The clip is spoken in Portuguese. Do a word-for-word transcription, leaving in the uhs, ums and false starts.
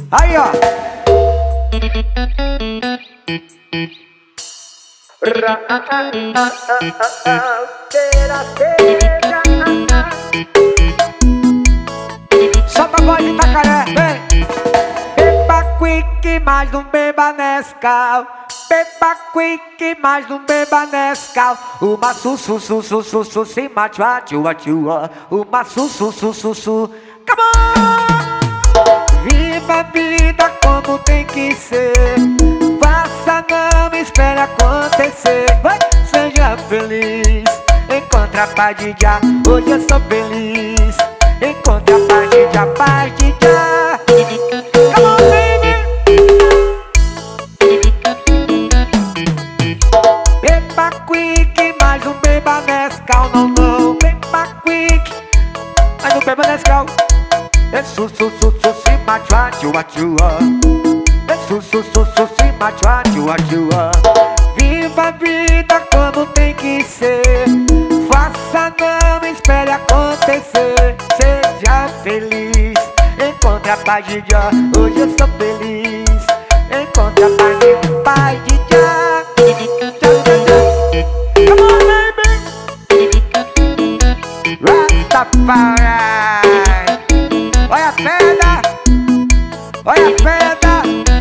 Aí, ó. Solta a voz de Itacaré, vem. Beba quick, mas não beba Nescau. Beba quick, mas não beba Nescau. Uma su su su su su su se matua tua tua. Uma su su su su su. Come on! Viva a vida como tem que ser. Faça, não espere acontecer. Vai, seja feliz. Encontre a paz de já. Hoje eu sou feliz. Encontre a paz de já, paz de já. Come on, baby. Beba quick, mas não beba Nescau, não, não. Beba quick, mas não beba Nescau. É su, su, su, su, si, matua, tua, tua. É su, su, su, su, si, matua, tua, tua. Viva a vida como tem que ser. Faça, não espere acontecer. Seja feliz. Encontre a paz de já. Hoje eu sou feliz. Encontre a paz de paz de já. Come on, baby. Rastafari. Olha a pedra. Olha a pedra.